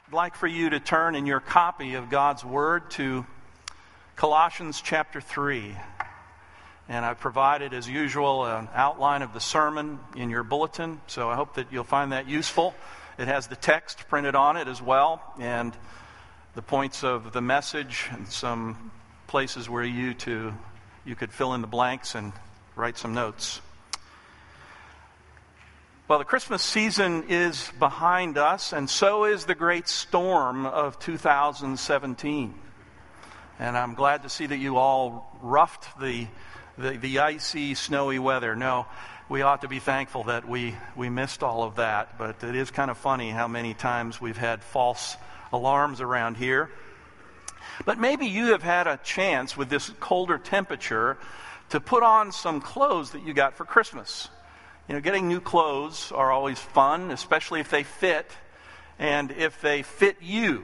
I'd like for you to turn in your copy of God's Word to Colossians chapter 3. And I've provided, as usual, an outline of the sermon in your bulletin, so I hope that you'll find that useful. It has the text printed on it as well, and the points of the message, and some places where you could fill in the blanks and write some notes. Well, the Christmas season is behind us, and so is the great storm of 2017. And I'm glad to see that you all roughed the icy, snowy weather. No, we ought to be thankful that we missed all of that, but it is kind of funny how many times we've had false alarms around here. But maybe you have had a chance with this colder temperature to put on some clothes that you got for Christmas. You know, getting new clothes are always fun, especially if they fit, and if they fit you,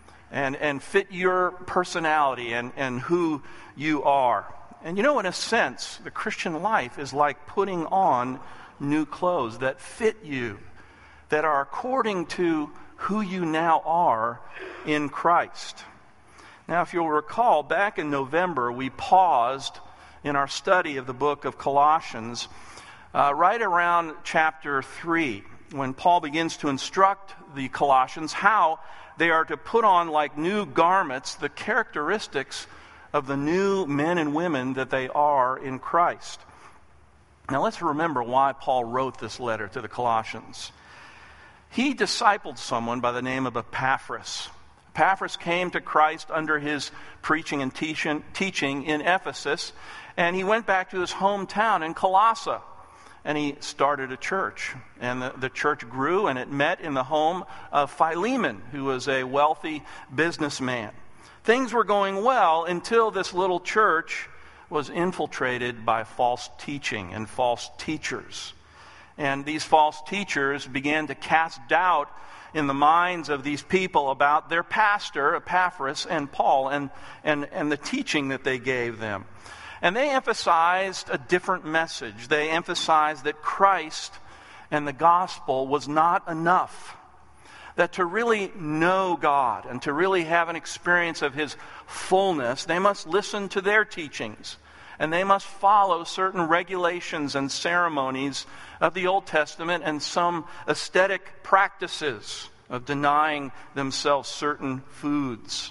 and fit your personality and who you are. And you know, in a sense, the Christian life is like putting on new clothes that fit you, that are according to who you now are in Christ. Now, if you'll recall, back in November, we paused in our study of the book of Colossians right around chapter 3, when Paul begins to instruct the Colossians how they are to put on like new garments the characteristics of the new men and women that they are in Christ. Now let's remember why Paul wrote this letter to the Colossians. He discipled someone by the name of Epaphras. Epaphras came to Christ under his preaching and teaching in Ephesus, and he went back to his hometown in Colossae. And he started a church. And the church grew, and it met in the home of Philemon, who was a wealthy businessman. Things were going well until this little church was infiltrated by false teaching and false teachers. And these false teachers began to cast doubt in the minds of these people about their pastor, Epaphras, and Paul, and the teaching that they gave them. And they emphasized a different message. They emphasized that Christ and the gospel was not enough. That to really know God and to really have an experience of His fullness, they must listen to their teachings. And they must follow certain regulations and ceremonies of the Old Testament and some aesthetic practices of denying themselves certain foods.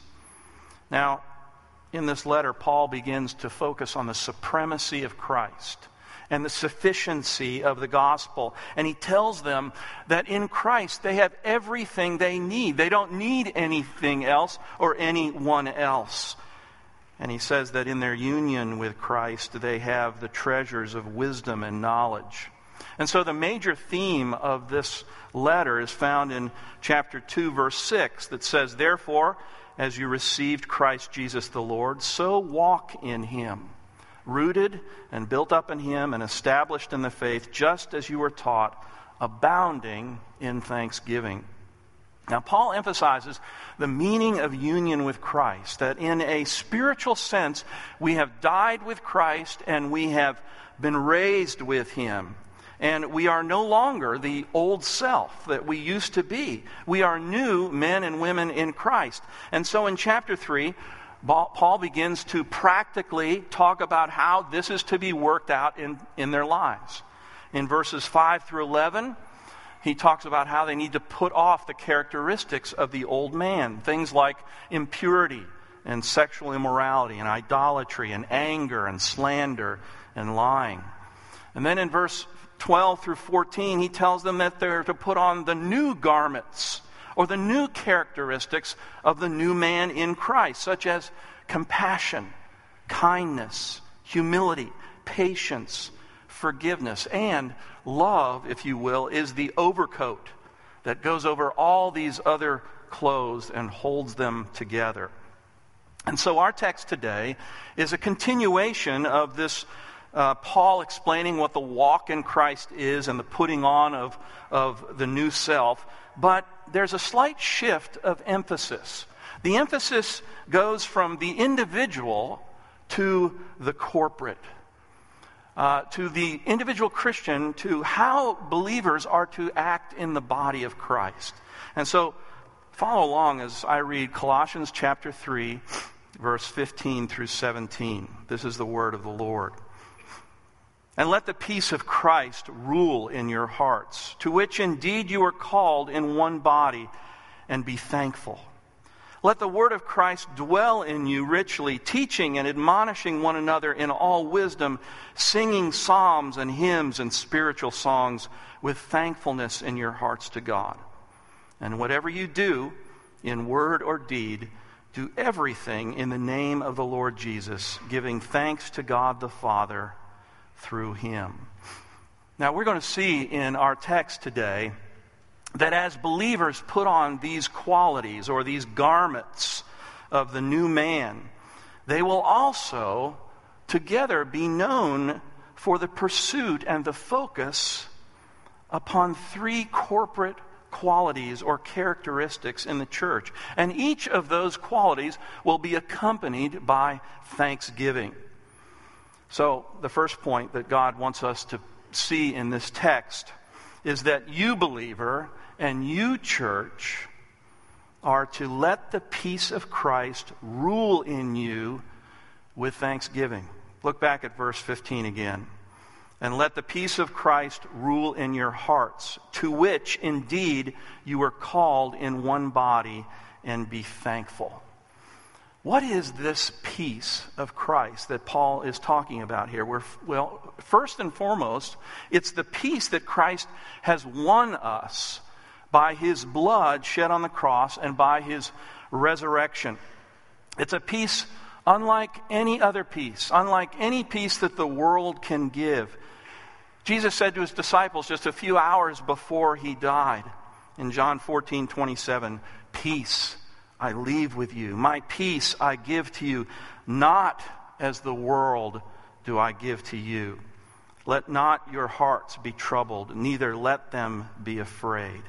Now, in this letter, Paul begins to focus on the supremacy of Christ and the sufficiency of the gospel. And he tells them that in Christ they have everything they need. They don't need anything else or anyone else. And he says that in their union with Christ, they have the treasures of wisdom and knowledge. And so the major theme of this letter is found in chapter 2, verse 6, that says, "Therefore, as you received Christ Jesus the Lord, so walk in Him, rooted and built up in Him and established in the faith, just as you were taught, abounding in thanksgiving." Now, Paul emphasizes the meaning of union with Christ, that in a spiritual sense, we have died with Christ and we have been raised with Him. And we are no longer the old self that we used to be. We are new men and women in Christ. And so in chapter 3, Paul begins to practically talk about how this is to be worked out in their lives. In verses 5 through 11, he talks about how they need to put off the characteristics of the old man. Things like impurity and sexual immorality and idolatry and anger and slander and lying. And then in verse 12 through 14, he tells them that they're to put on the new garments or the new characteristics of the new man in Christ, such as compassion, kindness, humility, patience, forgiveness, and love, if you will, is the overcoat that goes over all these other clothes and holds them together. And so our text today is a continuation of this Paul explaining what the walk in Christ is and the putting on of the new self. But there's a slight shift of emphasis. The emphasis goes from the individual to the corporate. To the individual Christian, to how believers are to act in the body of Christ. And so follow along as I read Colossians chapter 3, verse 15 through 17. This is the word of the Lord. And let the peace of Christ rule in your hearts, to which indeed you are called in one body, and be thankful. Let the word of Christ dwell in you richly, teaching and admonishing one another in all wisdom, singing psalms and hymns and spiritual songs with thankfulness in your hearts to God. And whatever you do, in word or deed, do everything in the name of the Lord Jesus, giving thanks to God the Father through him. Now we're going to see in our text today that as believers put on these qualities or these garments of the new man, they will also together be known for the pursuit and the focus upon three corporate qualities or characteristics in the church. And each of those qualities will be accompanied by thanksgiving. So the first point that God wants us to see in this text is that you, believer, and you, church, are to let the peace of Christ rule in you with thanksgiving. Look back at verse 15 again. And let the peace of Christ rule in your hearts, to which indeed you are called in one body, and be thankful. What is this peace of Christ that Paul is talking about here? Well, first and foremost, it's the peace that Christ has won us by his blood shed on the cross and by his resurrection. It's a peace unlike any other peace, unlike any peace that the world can give. Jesus said to his disciples just a few hours before he died in John 14:27, "Peace I leave with you. My peace I give to you. Not as the world do I give to you. Let not your hearts be troubled, neither let them be afraid."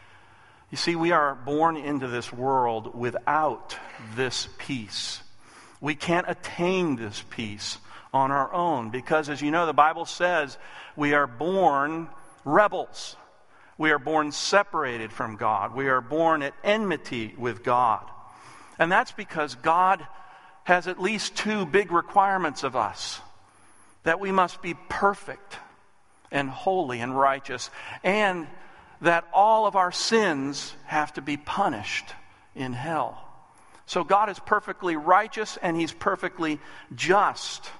You see, we are born into this world without this peace. We can't attain this peace on our own because, as you know, the Bible says we are born rebels. We are born separated from God. We are born at enmity with God. And that's because God has at least two big requirements of us. That we must be perfect and holy and righteous, and that all of our sins have to be punished in hell. So God is perfectly righteous and he's perfectly just.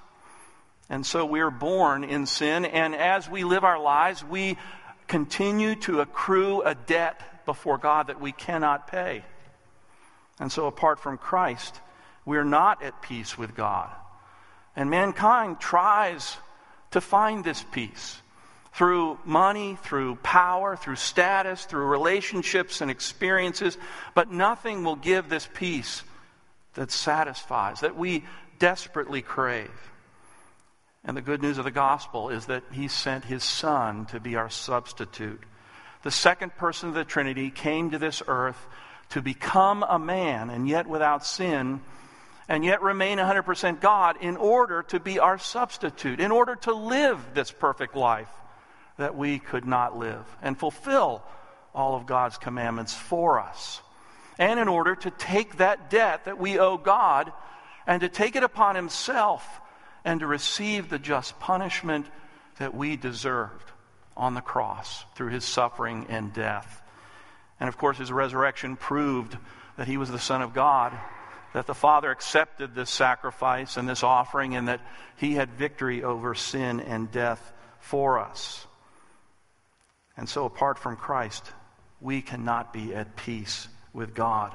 And so we're born in sin, and as we live our lives, we continue to accrue a debt before God that we cannot pay. And so apart from Christ, we're not at peace with God. And mankind tries to find this peace through money, through power, through status, through relationships and experiences, but nothing will give this peace that satisfies, that we desperately crave. And the good news of the gospel is that he sent his Son to be our substitute. The second person of the Trinity came to this earth to become a man, and yet without sin, and yet remain 100% God, in order to be our substitute, in order to live this perfect life that we could not live, and fulfill all of God's commandments for us. And in order to take that debt that we owe God, and to take it upon himself, and to receive the just punishment that we deserved on the cross through his suffering and death. And of course, his resurrection proved that he was the Son of God, that the Father accepted this sacrifice and this offering, and that he had victory over sin and death for us. And so apart from Christ, we cannot be at peace with God.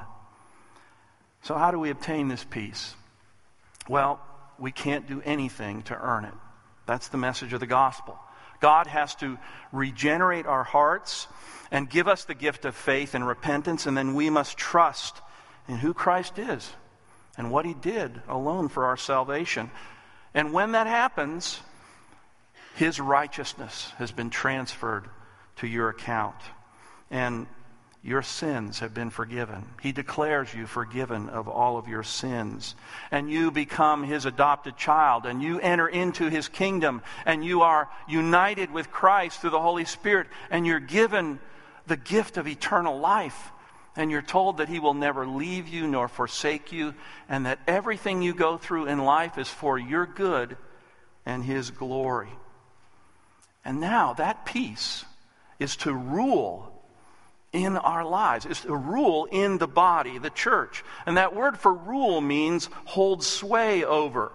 So how do we obtain this peace? Well, we can't do anything to earn it. That's the message of the gospel. God has to regenerate our hearts and give us the gift of faith and repentance, and then we must trust in who Christ is and what he did alone for our salvation. And when that happens, his righteousness has been transferred to your account, and your sins have been forgiven. He declares you forgiven of all of your sins. And you become his adopted child, and you enter into his kingdom, and you are united with Christ through the Holy Spirit, and you're given the gift of eternal life. And you're told that he will never leave you nor forsake you, and that everything you go through in life is for your good and his glory. And now that peace is to rule in our lives, is to rule in the body, the church. And that word for rule means hold sway over,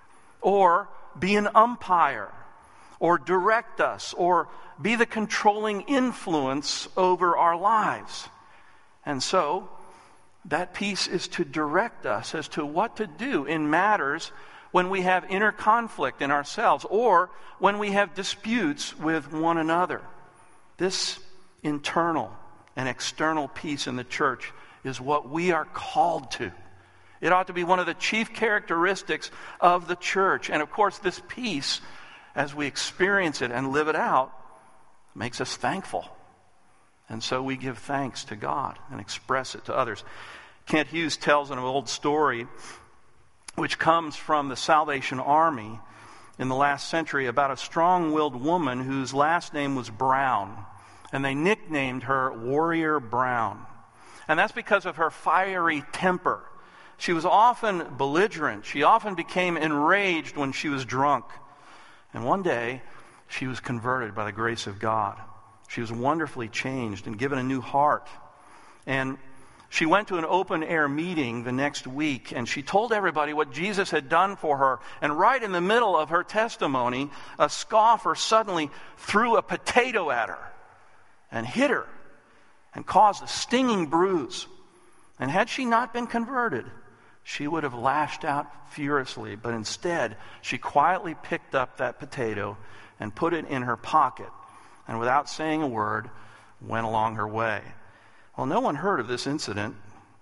or be an umpire, or direct us, or be the controlling influence over our lives. And so, that peace is to direct us as to what to do in matters when we have inner conflict in ourselves, or when we have disputes with one another. This internal and external peace in the church is what we are called to. It ought to be one of the chief characteristics of the church. And of course, this peace, as we experience it and live it out, makes us thankful. And so we give thanks to God and express it to others. Kent Hughes tells an old story which comes from the Salvation Army in the last century about a strong-willed woman whose last name was Brown. And they nicknamed her Warrior Brown. And that's because of her fiery temper. She was often belligerent. She often became enraged when she was drunk. And one day, she was converted by the grace of God. She was wonderfully changed and given a new heart. And she went to an open-air meeting the next week, and she told everybody what Jesus had done for her. And right in the middle of her testimony, a scoffer suddenly threw a potato at her and hit her and caused a stinging bruise. And had she not been converted, she would have lashed out furiously. But instead, she quietly picked up that potato and put it in her pocket, and without saying a word, went along her way. Well, no one heard of this incident.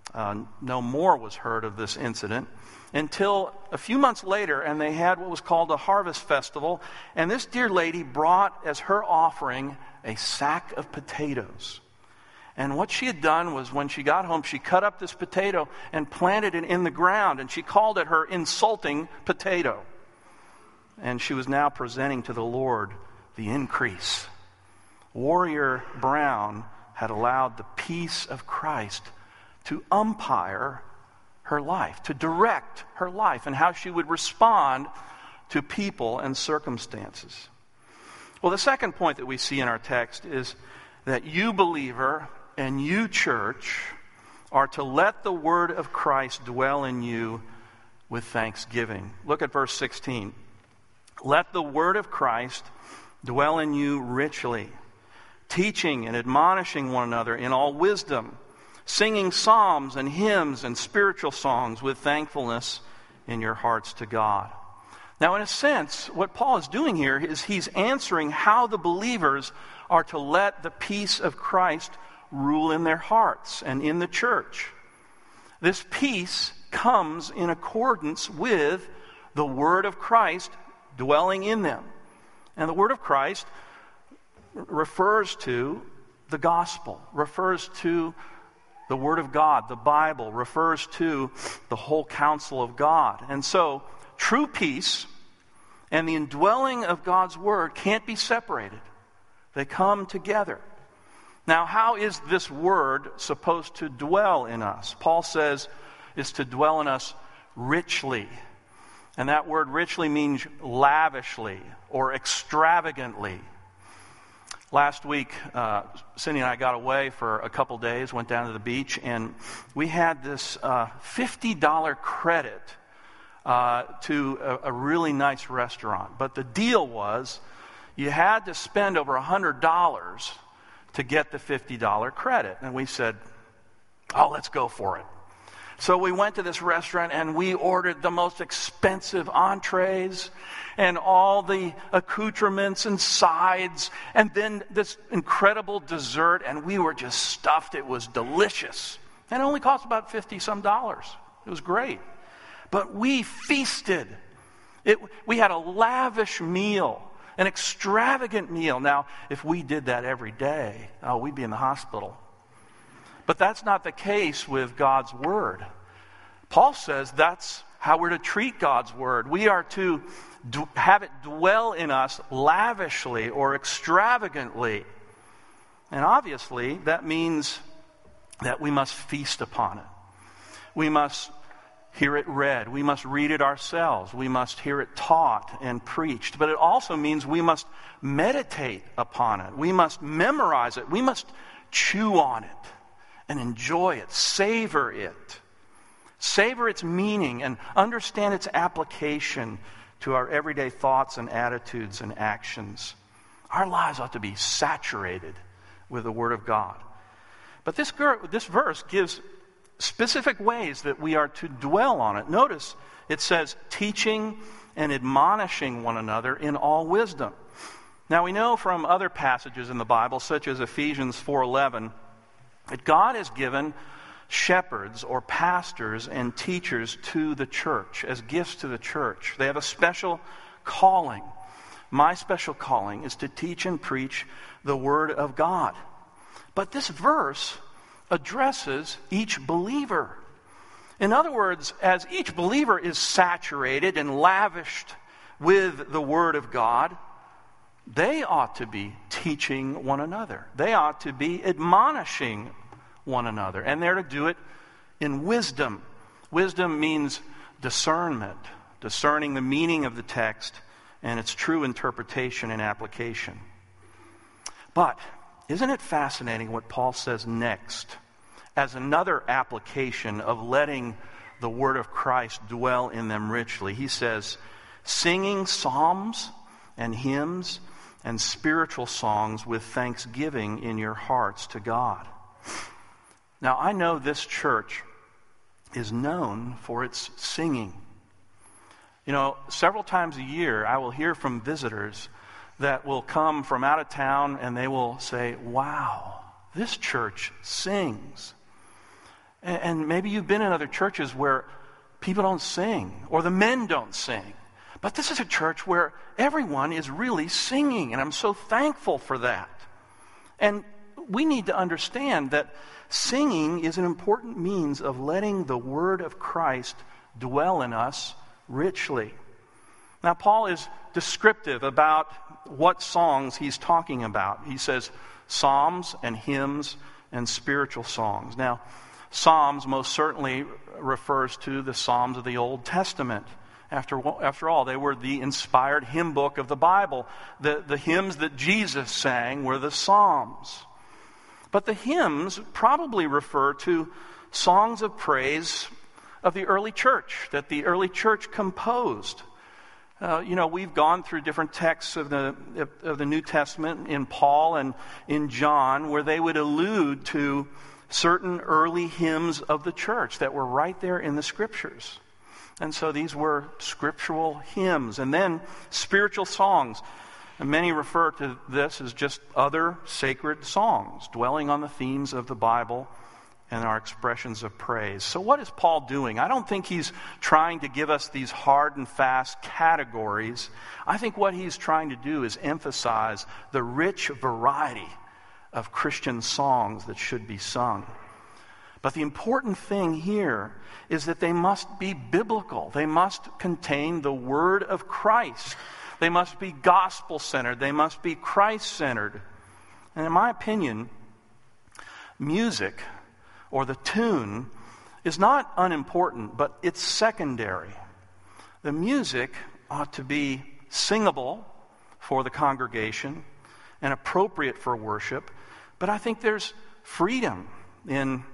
No more was heard of this incident until a few months later, and they had what was called a harvest festival. And this dear lady brought as her offering a sack of potatoes. And what she had done was, when she got home, she cut up this potato and planted it in the ground, and she called it her insulting potato. And she was now presenting to the Lord the increase. Warrior Brown had allowed the peace of Christ to umpire her life, to direct her life, and how she would respond to people and circumstances. Well, the second point that we see in our text is that you, believer, and you, church, are to let the word of Christ dwell in you with thanksgiving. Look at verse 16. Let the word of Christ dwell in you richly, teaching and admonishing one another in all wisdom, singing psalms and hymns and spiritual songs with thankfulness in your hearts to God. Now, in a sense, what Paul is doing here is he's answering how the believers are to let the peace of Christ rule in their hearts and in the church. This peace comes in accordance with the word of Christ dwelling in them. And the word of Christ refers to the gospel, refers to the word of God, the Bible, refers to the whole counsel of God. And so, true peace and the indwelling of God's word can't be separated. They come together. Now, how is this word supposed to dwell in us? Paul says it's to dwell in us richly. And that word richly means lavishly or extravagantly. Last week, Cindy and I got away for a couple days, went down to the beach, and we had this $50 credit to a really nice restaurant. But the deal was you had to spend over $100 to get the $50 credit. And we said, oh, let's go for it. So we went to this restaurant and we ordered the most expensive entrees and all the accoutrements and sides, and then this incredible dessert, and we were just stuffed. It was delicious. And it only cost about $50-some. It was great. But we feasted. We had a lavish meal, an extravagant meal. Now, if we did that every day, we'd be in the hospital. But that's not the case with God's word. Paul says that's how we're to treat God's word. We are to have it dwell in us lavishly or extravagantly. And obviously, that means that we must feast upon it. We must hear it read. We must read it ourselves. We must hear it taught and preached. But it also means we must meditate upon it. We must memorize it. We must chew on it and enjoy it, savor it. Savor its meaning and understand its application to our everyday thoughts and attitudes and actions. Our lives ought to be saturated with the Word of God. But this verse gives specific ways that we are to dwell on it. Notice it says, teaching and admonishing one another in all wisdom. Now we know from other passages in the Bible, such as Ephesians 4:11, that God has given shepherds or pastors and teachers to the church as gifts to the church. They have a special calling. My special calling is to teach and preach the Word of God. But this verse addresses each believer. In other words, as each believer is saturated and lavished with the Word of God, they ought to be teaching one another. They ought to be admonishing one another. And they're to do it in wisdom. Wisdom means discernment, discerning the meaning of the text and its true interpretation and application. But isn't it fascinating what Paul says next as another application of letting the Word of Christ dwell in them richly? He says, singing psalms and hymns and spiritual songs with thanksgiving in your hearts to God. Now, I know this church is known for its singing. You know, several times a year, I will hear from visitors that will come from out of town and they will say, wow, this church sings. And maybe you've been in other churches where people don't sing or the men don't sing. But this is a church where everyone is really singing, and I'm so thankful for that. And we need to understand that singing is an important means of letting the Word of Christ dwell in us richly. Now, Paul is descriptive about what songs he's talking about. He says psalms and hymns and spiritual songs. Now, psalms most certainly refers to the Psalms of the Old Testament. After all, they were the inspired hymn book of the Bible. The hymns that Jesus sang were the Psalms. But the hymns probably refer to songs of praise of the early church, that the early church composed. We've gone through different texts of the New Testament in Paul and in John where they would allude to certain early hymns of the church that were right there in the Scriptures. And so these were scriptural hymns. And then spiritual songs. And many refer to this as just other sacred songs, dwelling on the themes of the Bible and our expressions of praise. So what is Paul doing? I don't think he's trying to give us these hard and fast categories. I think what he's trying to do is emphasize the rich variety of Christian songs that should be sung. But the important thing here is that they must be biblical. They must contain the Word of Christ. They must be gospel-centered. They must be Christ-centered. And in my opinion, music or the tune is not unimportant, but it's secondary. The music ought to be singable for the congregation and appropriate for worship, but I think there's freedom in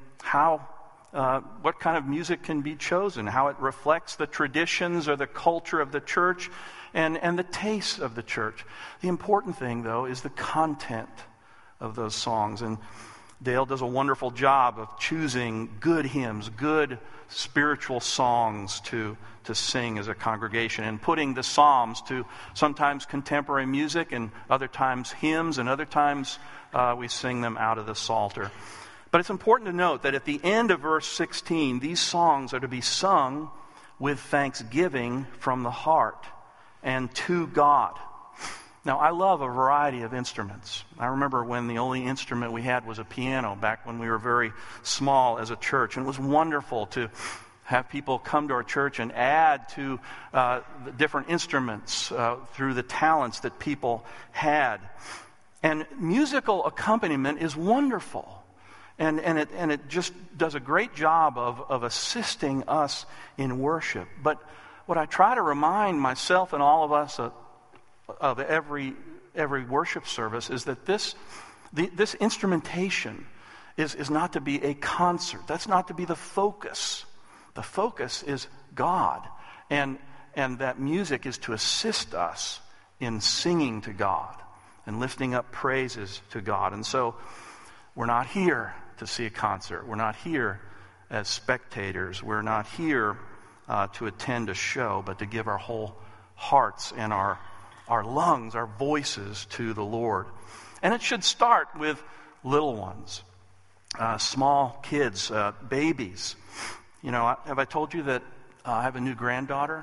what kind of music can be chosen, how it reflects the traditions or the culture of the church and the tastes of the church. The important thing, though, is the content of those songs. And Dale does a wonderful job of choosing good hymns, good spiritual songs to sing as a congregation, and putting the Psalms to sometimes contemporary music and other times hymns, and other times we sing them out of the Psalter. But it's important to note that at the end of verse 16, these songs are to be sung with thanksgiving from the heart and to God. Now, I love a variety of instruments. I remember when the only instrument we had was a piano back when we were very small as a church. And it was wonderful to have people come to our church and add to the different instruments through the talents that people had. And musical accompaniment is wonderful. And it just does a great job of assisting us in worship. But what I try to remind myself and all of us of every worship service is that this instrumentation is not to be a concert. That's not to be the focus. The focus is God. And that music is to assist us in singing to God and lifting up praises to God. And so we're not here to see a concert. We're not here as spectators. We're not here to attend a show, but to give our whole hearts and our lungs, our voices to the Lord. And it should start with little ones, small kids, babies. You know, have I told you that I have a new granddaughter?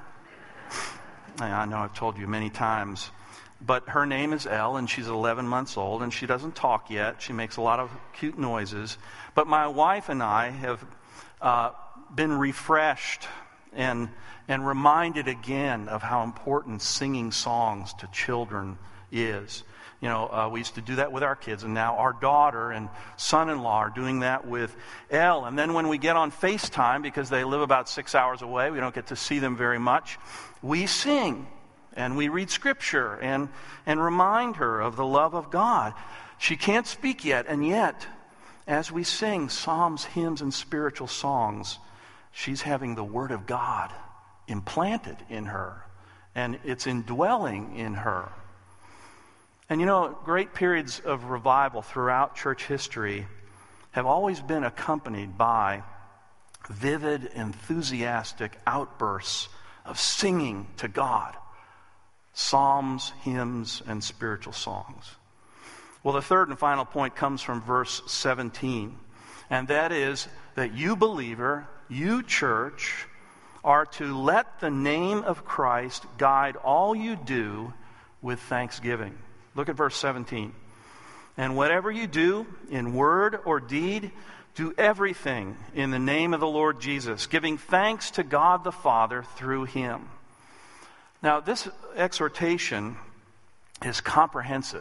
I know I've told you many times. But her name is Elle, and she's 11 months old, and she doesn't talk yet. She makes a lot of cute noises. But my wife and I have been refreshed and reminded again of how important singing songs to children is. You know, we used to do that with our kids, and now our daughter and son-in-law are doing that with Elle. And then when we get on FaceTime, because they live about 6 hours away, we don't get to see them very much, we sing. And we read Scripture and remind her of the love of God. She can't speak yet, and yet, as we sing psalms, hymns, and spiritual songs, she's having the Word of God implanted in her, and it's indwelling in her. And you know, great periods of revival throughout church history have always been accompanied by vivid, enthusiastic outbursts of singing to God. Psalms, hymns, and spiritual songs. Well, the third and final point comes from verse 17. And that is that you believer, you church, are to let the name of Christ guide all you do with thanksgiving. Look at verse 17. And whatever you do, in word or deed, do everything in the name of the Lord Jesus, giving thanks to God the Father through him. Now, this exhortation is comprehensive.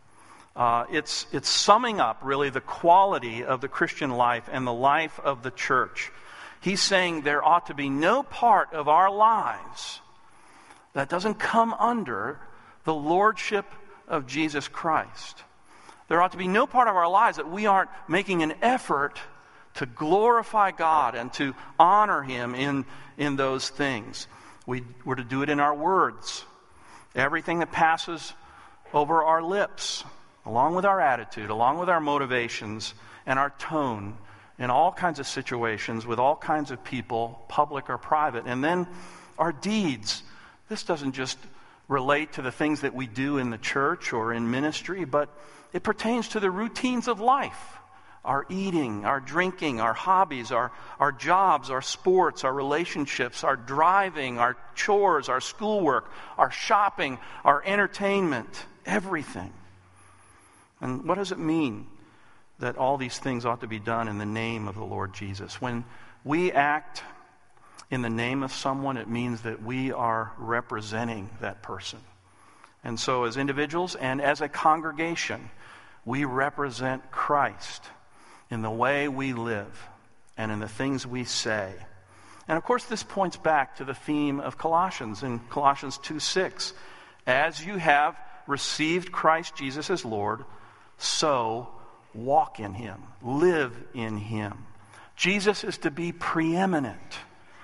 It's summing up, really, the quality of the Christian life and the life of the church. He's saying there ought to be no part of our lives that doesn't come under the lordship of Jesus Christ. There ought to be no part of our lives that we aren't making an effort to glorify God and to honor him in those things. We're to do it in our words. Everything that passes over our lips, along with our attitude, along with our motivations and our tone, in all kinds of situations, with all kinds of people, public or private. And then our deeds. This doesn't just relate to the things that we do in the church or in ministry, but it pertains to the routines of life. Our eating, our drinking, our hobbies, our jobs, our sports, our relationships, our driving, our chores, our schoolwork, our shopping, our entertainment, everything. And what does it mean that all these things ought to be done in the name of the Lord Jesus? When we act in the name of someone, it means that we are representing that person. And so as individuals and as a congregation, we represent Christ in the way we live and in the things we say. And of course, this points back to the theme of Colossians in Colossians 2:6. As you have received Christ Jesus as Lord, so walk in him, live in him. Jesus is to be preeminent.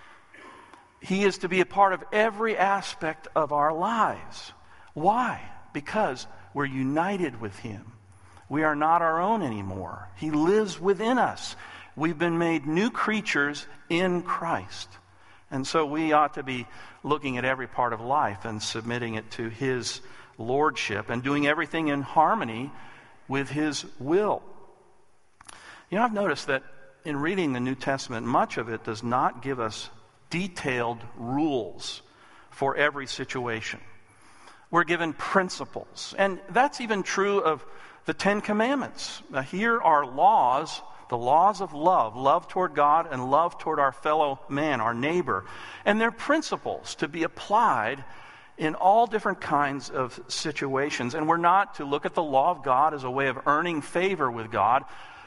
He is to be a part of every aspect of our lives. Why? Because we're united with him. We are not our own anymore. He lives within us. We've been made new creatures in Christ. And so we ought to be looking at every part of life and submitting it to his lordship and doing everything in harmony with his will. You know, I've noticed that in reading the New Testament, much of it does not give us detailed rules for every situation. We're given principles. And that's even true of the Ten Commandments. Now, here are laws, the laws of love toward God and love toward our fellow man, our neighbor. And they're principles to be applied in all different kinds of situations. And we're not to look at the law of God as a way of earning favor with God,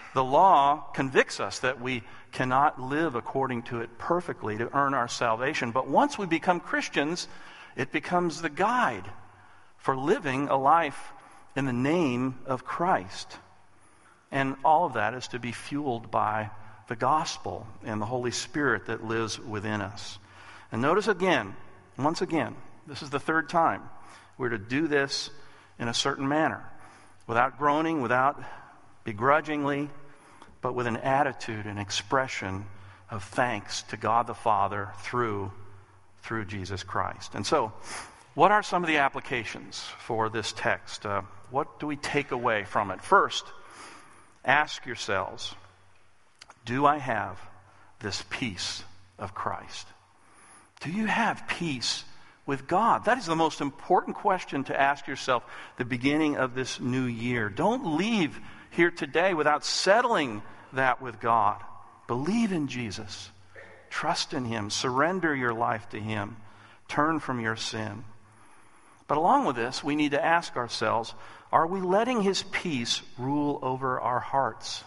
The law convicts us that we cannot live according to it perfectly to earn our salvation. But once we become Christians, it becomes the guide for living a life in the name of Christ. And all of that is to be fueled by the gospel and the Holy Spirit that lives within us. And notice again, once again, this is the third time, we're to do this in a certain manner, without groaning, without begrudgingly, but with an attitude and expression of thanks to God the Father through Jesus Christ. And so, what are some of the applications for this text? What do we take away from it? First, ask yourselves, do I have this peace of Christ? Do you have peace with God? That is the most important question to ask yourself at the beginning of this new year. Don't leave here today without settling that with God. Believe in Jesus. Trust in Him. Surrender your life to Him. Turn from your sin. But along with this, we need to ask ourselves, are we letting His peace rule over our hearts?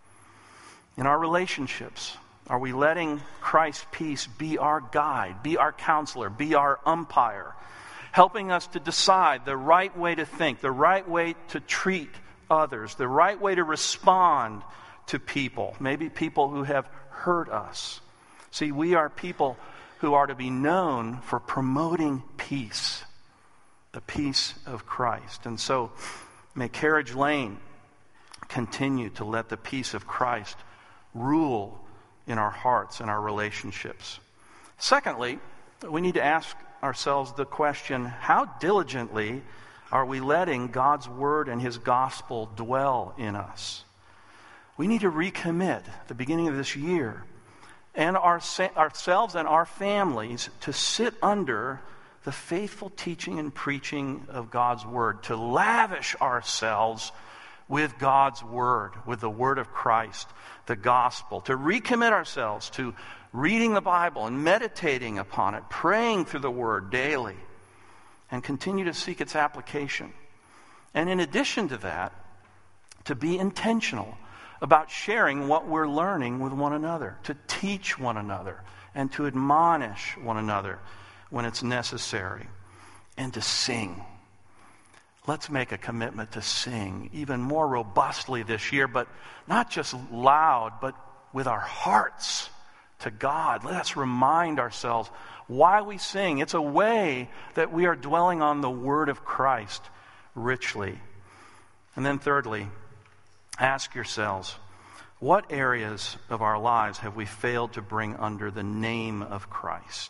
In our relationships, are we letting Christ's peace be our guide, be our counselor, be our umpire, helping us to decide the right way to think, the right way to treat others, the right way to respond to people, maybe people who have hurt us? See, we are people who are to be known for promoting peace, the peace of Christ. And so, may Carriage Lane continue to let the peace of Christ rule in our hearts and our relationships. Secondly, we need to ask ourselves the question, how diligently are we letting God's Word and His gospel dwell in us? We need to recommit at the beginning of this year and ourselves and our families to sit under the faithful teaching and preaching of God's Word, to lavish ourselves with God's Word, with the Word of Christ, the gospel, to recommit ourselves to reading the Bible and meditating upon it, praying through the Word daily, and continue to seek its application. And in addition to that, to be intentional about sharing what we're learning with one another, to teach one another, and to admonish one another when it's necessary, and to sing. Let's make a commitment to sing even more robustly this year, but not just loud, but with our hearts to God. Let us remind ourselves why we sing. It's a way that we are dwelling on the Word of Christ richly. And then thirdly, ask yourselves, what areas of our lives have we failed to bring under the name of Christ?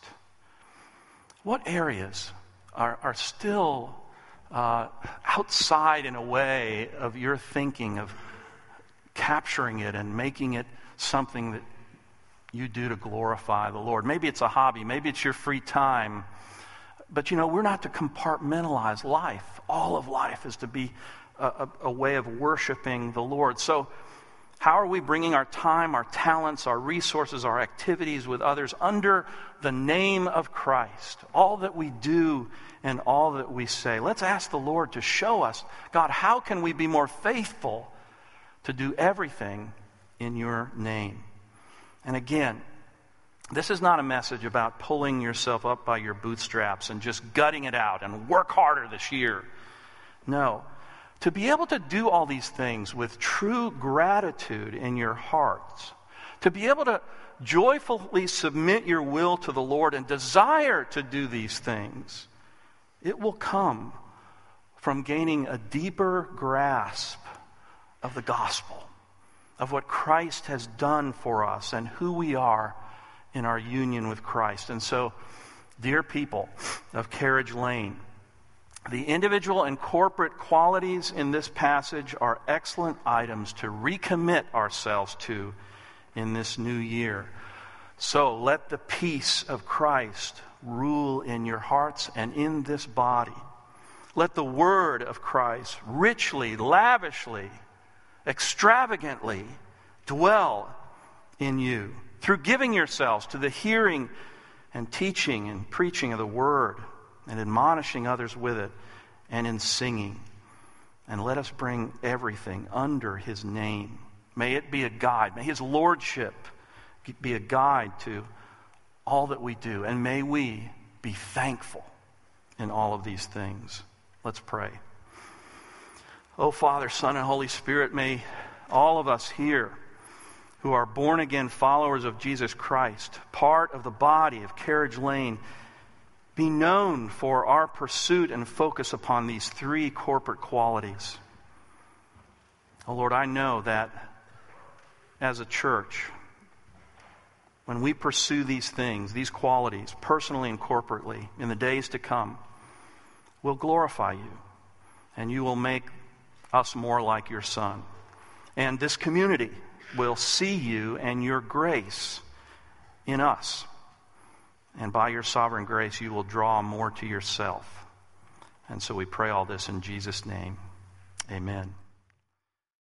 What areas are still outside in a way of your thinking of capturing it and making it something that you do to glorify the Lord? Maybe it's a hobby, maybe it's your free time, but we're not to compartmentalize life. All of life is to be a way of worshiping the Lord. So how are we bringing our time, our talents, our resources, our activities with others under the name of Christ? All that we do and all that we say. Let's ask the Lord to show us, God, how can we be more faithful to do everything in your name? And again, this is not a message about pulling yourself up by your bootstraps and just gutting it out and work harder this year. No. To be able to do all these things with true gratitude in your hearts, to be able to joyfully submit your will to the Lord and desire to do these things, it will come from gaining a deeper grasp of the gospel, of what Christ has done for us and who we are in our union with Christ. And so, dear people of Carriage Lane, the individual and corporate qualities in this passage are excellent items to recommit ourselves to in this new year. So let the peace of Christ rule in your hearts and in this body. Let the word of Christ richly, lavishly, extravagantly dwell in you through giving yourselves to the hearing and teaching and preaching of the word, and admonishing others with it, and in singing. And let us bring everything under his name. May it be a guide. May his lordship be a guide to all that we do. And may we be thankful in all of these things. Let's pray. Oh, Father, Son, and Holy Spirit, may all of us here who are born-again followers of Jesus Christ, part of the body of Carriage Lane, be known for our pursuit and focus upon these three corporate qualities. Oh, Lord, I know that as a church, when we pursue these things, these qualities, personally and corporately, in the days to come, we'll glorify you, and you will make us more like your Son. And this community will see you and your grace in us. And by your sovereign grace, you will draw more to yourself. And so we pray all this in Jesus' name. Amen.